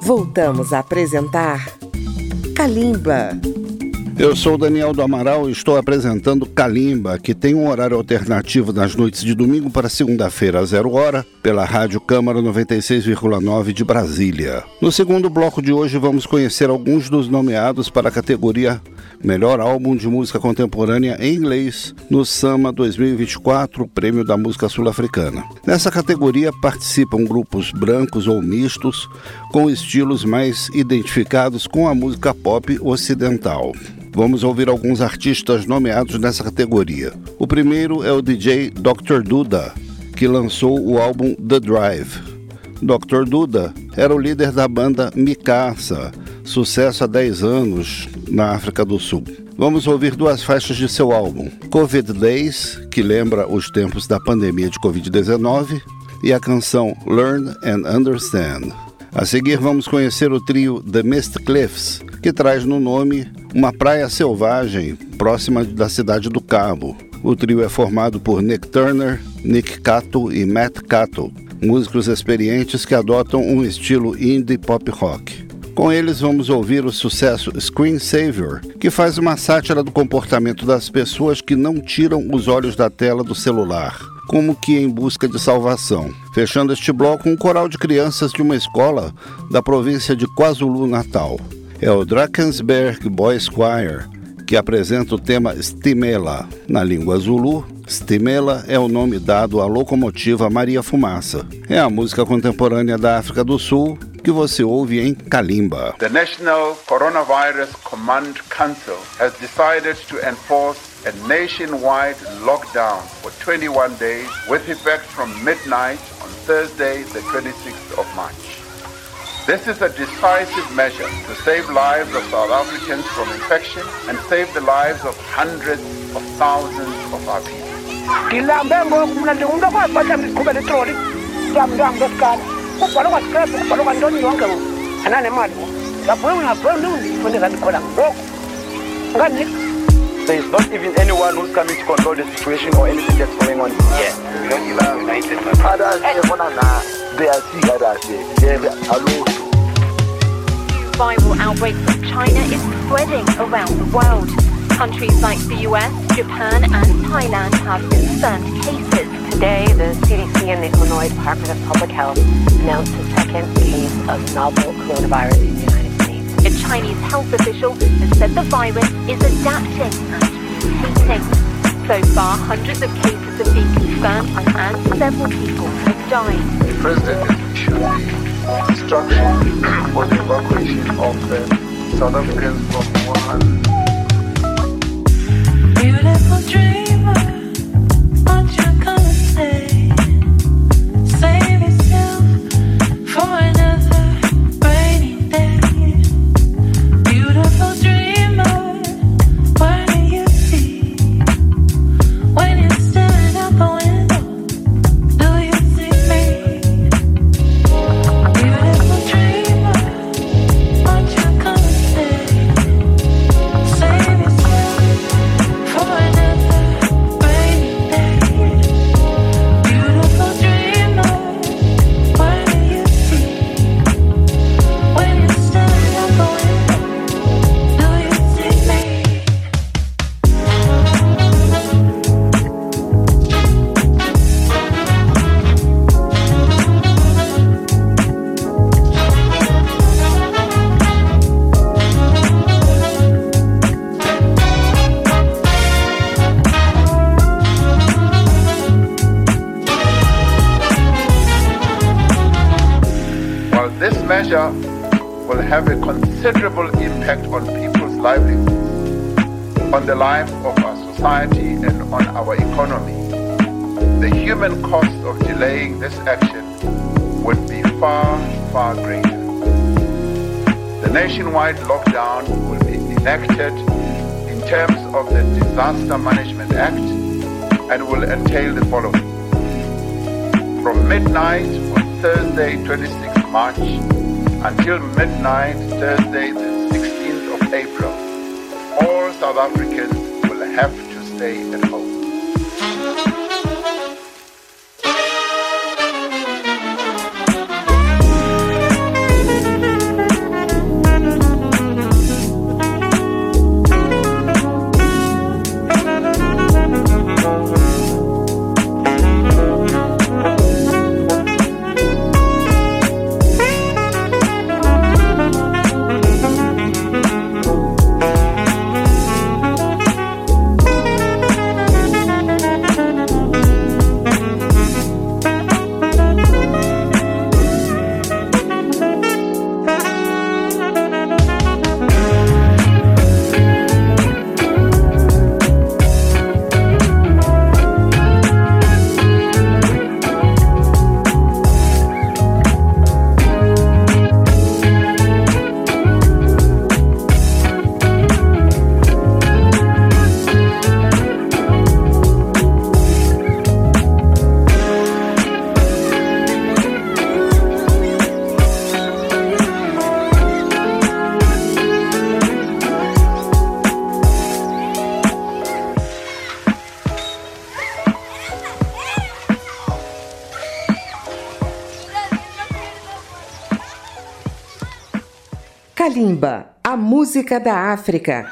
Voltamos a apresentar Kalimba. Eu sou Daniel do Amaral e estou apresentando Kalimba, que tem um horário alternativo nas noites de domingo para segunda-feira às 0h, pela Rádio Câmara 96,9 de Brasília. No segundo bloco de hoje vamos conhecer alguns dos nomeados para a categoria Melhor Álbum de Música Contemporânea em Inglês no SAMA 2024, Prêmio da Música Sul-Africana. Nessa categoria participam grupos brancos ou mistos, com estilos mais identificados com a música pop ocidental. Vamos ouvir alguns artistas nomeados nessa categoria. O primeiro é o DJ Dr. Duda, que lançou o álbum The Drive. Dr. Duda era o líder da banda Mikasa, sucesso há 10 anos na África do Sul. Vamos ouvir duas faixas de seu álbum, Covid Days, que lembra os tempos da pandemia de Covid-19, e a canção Learn and Understand. A seguir vamos conhecer o trio The Mist Cliffs, que traz no nome uma praia selvagem próxima da cidade do Cabo. O trio é formado por Nick Turner, Nick Kato e Matt Kato, músicos experientes que adotam um estilo indie pop rock. Com eles vamos ouvir o sucesso Screen Savior, que faz uma sátira do comportamento das pessoas que não tiram os olhos da tela do celular, como que em busca de salvação. Fechando este bloco, um coral de crianças de uma escola da província de KwaZulu-Natal. É o Drakensberg Boys Choir, que apresenta o tema Stimela. Na língua Zulu, Stimela é o nome dado à locomotiva Maria Fumaça. É a música contemporânea da África do Sul que você ouve em Kalimba. The National Coronavirus Command Council has decided to enforce a nationwide lockdown for 21 days with effect from midnight on Thursday, the 26th of March. This is a decisive measure to save lives of South Africans from infection and save the lives of hundreds of thousands of our people. There is not even anyone who's coming to control the situation or anything that's going on here. We don't allow United Viral outbreak from China is spreading around the world. Countries like the US, Japan and Thailand have confirmed cases. Today, the CDC and the Illinois Department of Public Health announced a second case of novel coronavirus in the United States. A Chinese health official has said the virus is adapting and mutating. So far, hundreds of cases have been confirmed and several people have died. The President is issuing instructions for the evacuation of the South Africans from Wuhan. Beautiful dreamer, won't you come and stay? Save yourself for another rainy day. Beautiful dreamer, what do you see? When you're staring out the window, do you see me? Beautiful dreamer, won't you come and stay? Save yourself for another rainy day. Beautiful dreamer, what do you see? When you're staring out the window, do you see me? While this measure will have a considerable impact on people's livelihoods, on the life of our society and on our economy, the human cost of delaying this action would be far, far greater. The nationwide lockdown will be enacted in terms of the Disaster Management Act and will entail the following. From midnight on Thursday, 26th March, until midnight Thursday, the 16th of April, all South Africans will have to stay at home. Kalimba, a música da África.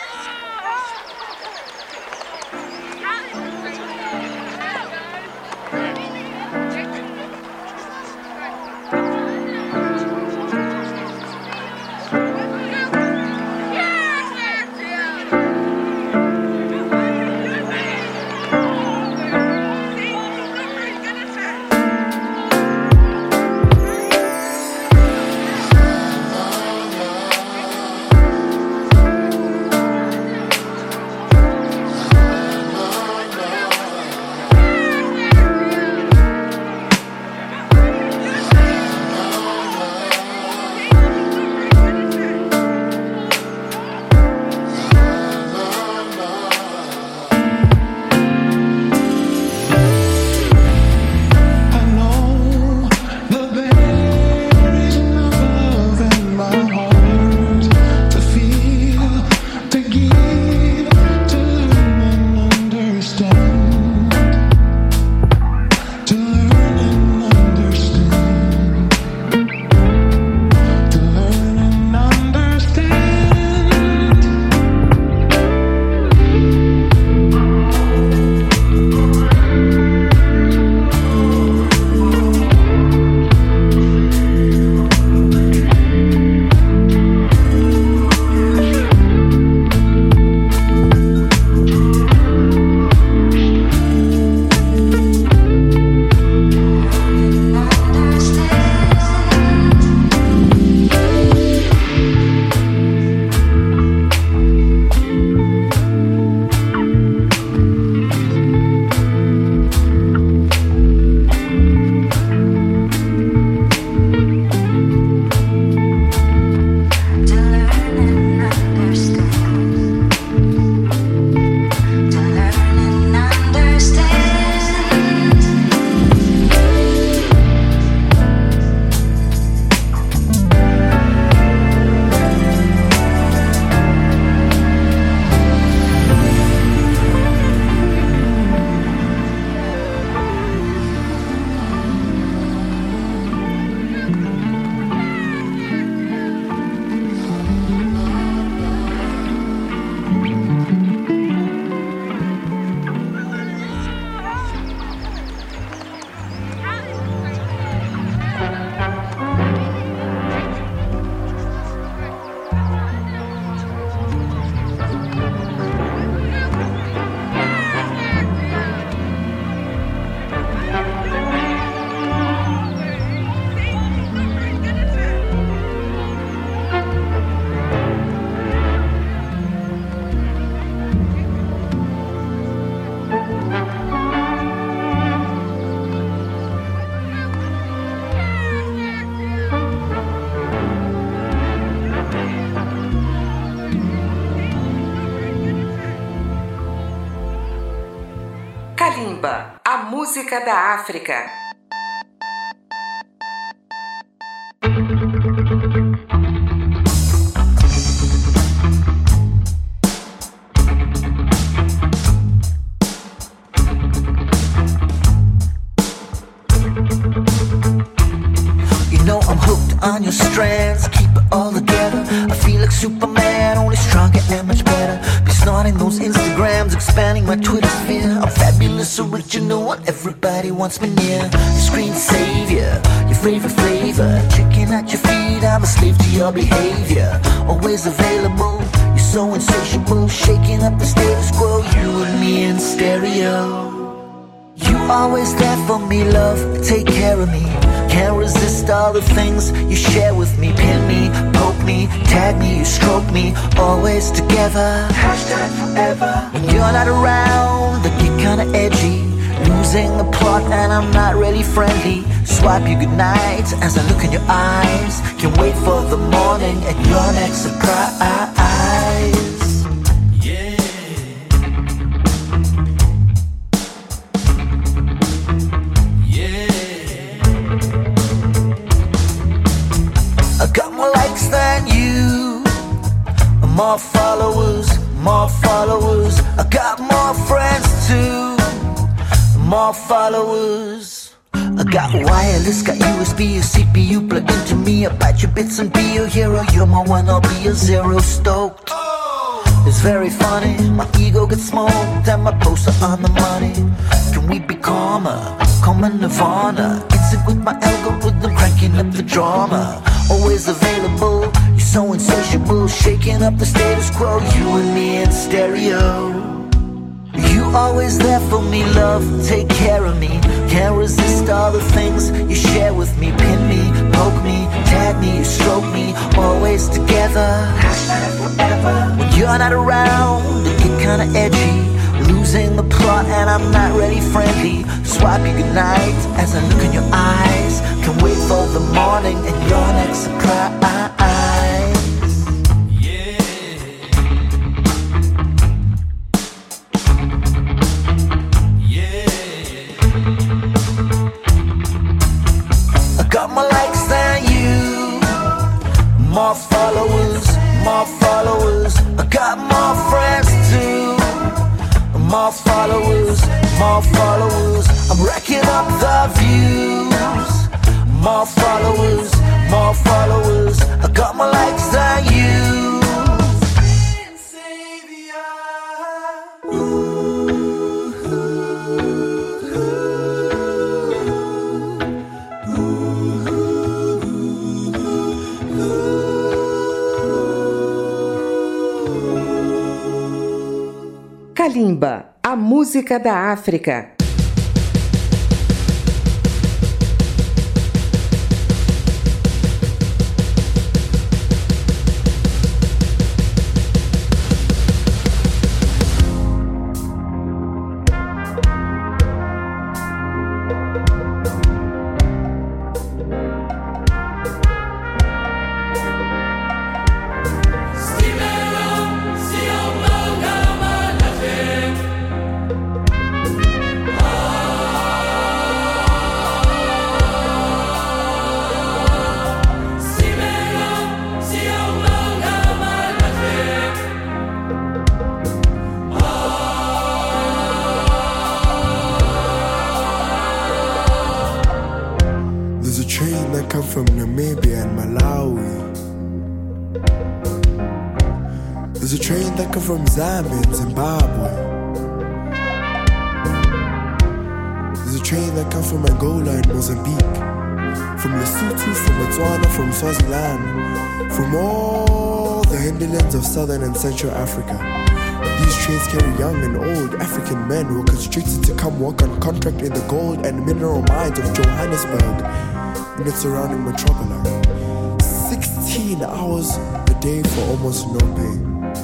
Kalimba, a música da África. On your strands, keep it all together. I feel like Superman, only stronger and much better. Be snorting those Instagrams, expanding my Twitter sphere. I'm fabulous, original, and everybody wants me near. Your screen savior, your favorite flavor. Checking out your feed, I'm a slave to your behavior. Always available, you're so insatiable. Shaking up the status quo, you and me in stereo. You always there for me, love, take care of me. Can't resist all the things you share with me. Pin me, poke me, tag me, you stroke me. Always together, hashtag forever. When you're not around, I get kinda edgy. Losing the plot and I'm not really friendly. Swipe you goodnight as I look in your eyes. Can't wait for the morning and your next surprise. I got more likes than you, more followers, more followers. I got more friends too, more followers. I got wireless, got USB, a CPU plug into me. I bite your bits and be your hero. You're my one, I'll be your zero. Stoked. It's very funny, my ego gets smoked and my poster on the money. Can we be calmer? Calmer Nirvana. Instant with my algorithm, cranking up the drama. Always available, you're so insatiable, shaking up the status quo. You and me in stereo. You always there for me, love, take care of me. Can't resist all the things you share with me. Pin me, poke me, tag me, you stroke me. Always together, hashtag forever. When you're not around, it get kinda edgy. Losing the plot and I'm not really friendly. Swap you goodnight as I look in your eyes. Can wait for the morning and your next surprise. Got more likes than you, more followers, more followers. I got more friends too, more followers, more followers. I'm racking up the views, more followers, more followers. I got more likes than you. Kalimba, a música da África. From Namibia and Malawi. There's a train that comes from Zambia and Zimbabwe. There's a train that comes from Angola and Mozambique, from Lesotho, from Botswana, from Swaziland, from all the hinterlands of southern and central Africa. These trains carry young and old African men who are constricted to come work on contract in the gold and mineral mines of Johannesburg and its surrounding metropolis. 16 hours a day for almost no pay.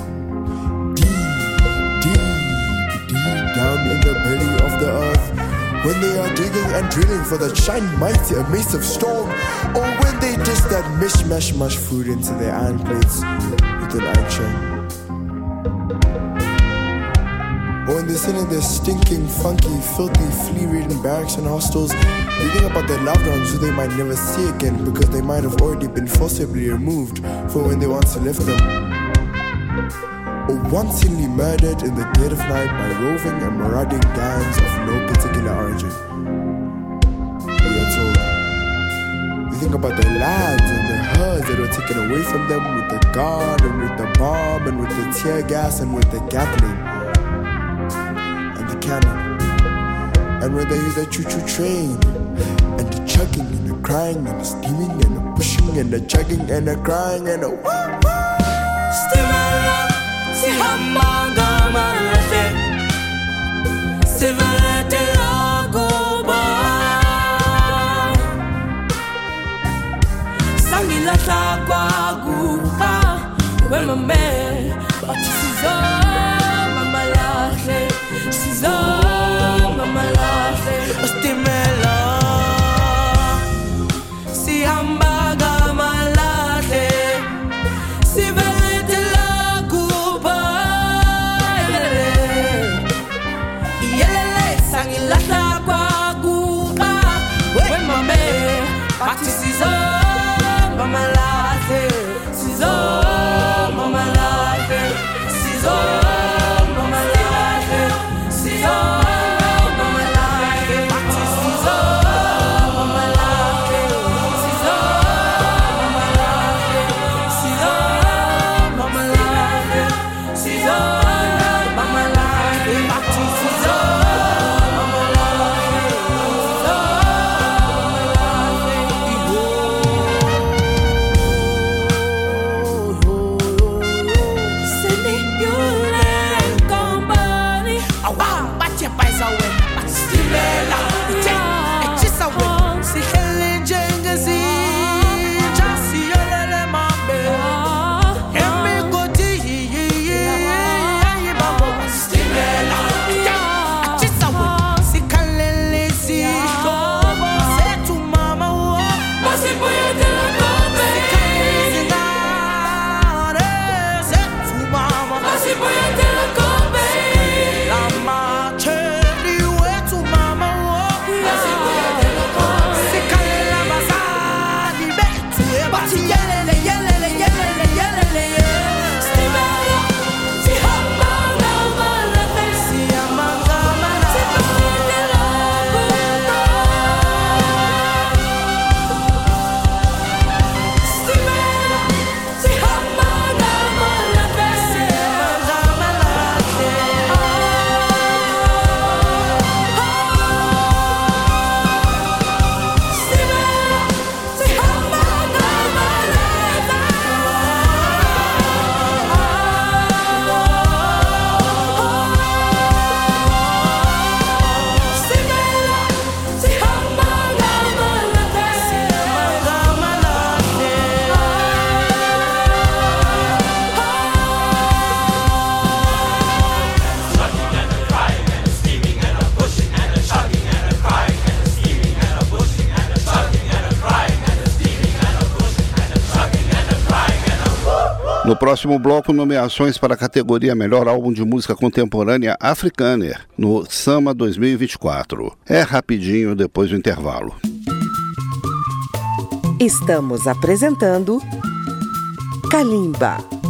Deep down in the belly of the earth, when they are digging and drilling for that shiny, mighty, massive stone, or when they dish that mishmash food into their iron plates with an iron chain. Or when they sit in their stinking, funky, filthy, flea-ridden barracks and hostels, they think about their loved ones who they might never see again because they might have already been forcibly removed from when they once left them. Or wantonly murdered in the dead of night by roving and marauding gangs of no particular origin. We are told. We think about their lads and their herds that were taken away from them with the gun and with the bomb and with the tear gas and with the gatling. Cannon. And when they hear the choo-choo train and the chugging and the crying and the steaming and the pushing and the chugging and the crying and the Stimela, si hamanga malafe, sivalete lagoba, sangila shagwa gupa, when my man, but she's mama lafe. She's all mama lafe, Stimela, si hambaga malafe, si velete la guba, yelele sangi la kwa guba, when mama party she's all mama lafe, she's all mama lafe, she's all. Oh, No próximo bloco, nomeações para a categoria Melhor Álbum de Música Contemporânea Afrikaner, no Sama 2024. É rapidinho depois do intervalo. Estamos apresentando Kalimba.